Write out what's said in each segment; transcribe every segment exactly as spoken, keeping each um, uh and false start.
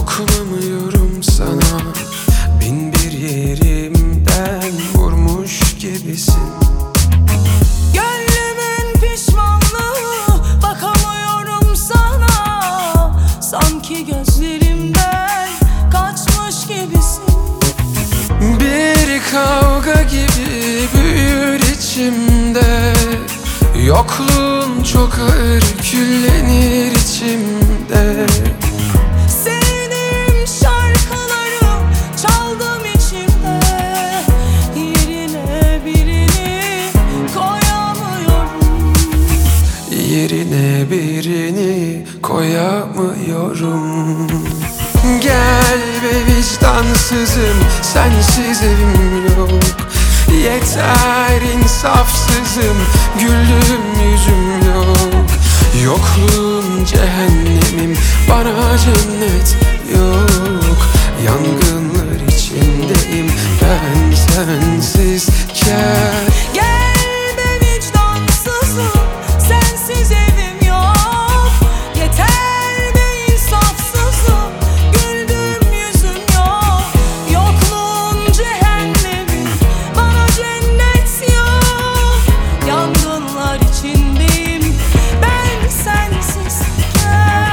Dokunamıyorum sana, bin bir yerimden vurmuş gibisin. Gönlümün pişmanlığı, bakamıyorum sana. Sanki gözlerimden kaçmış gibisin. Bir kavga gibi büyür içimde, yokluğun çok ağır, küllenir içimde. Sevdiğim şarkıları çaldım içimde, yerine birini koyamıyorum. Yerine birini koyamıyorum. Gel be vicdansızım, sensiz evim yok. Yeter insafsızım, güldüğüm yüzüm yok. Yokluğun cehennemim, bana cennet yok. Yangınlar içindeyim ben sensizken. Gel be vicdansızım, sensiz evim yok. Yeter be insafsızım, güldüğüm yüzüm yok. Yokluğun cehennemin, bana cennet yok. Yangınlar içindeyim ben sensizken.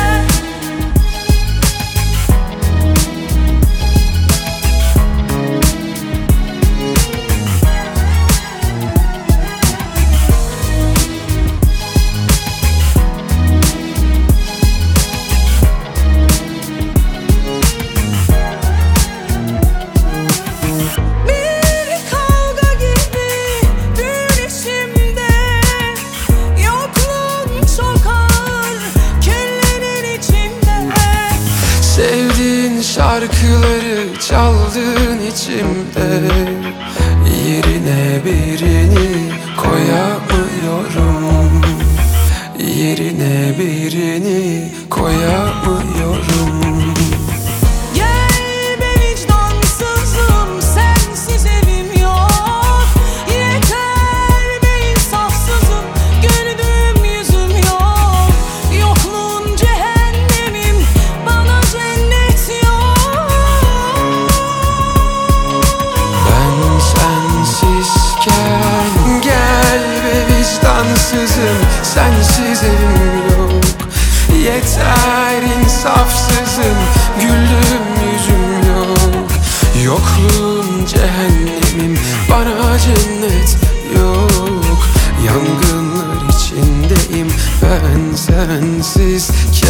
Sevdiğin şarkıları çaldığın içimde, yerine birini koyamıyorum. Yerine birini koyamıyorum. Gel be vicdansızım, sensiz evim yok. Yeter be insafsızım, güldüğüm yüzüm yok. Yokluğun cehennemim, bana cennet yok. Ben sensizken, gel be vicdansızım, sensiz evim yok. Yeter insafsızım, güldüğüm yüzüm yok. Yokluğun cehennemim, bana cennet yok. Yangınlar içindeyim ben sensiz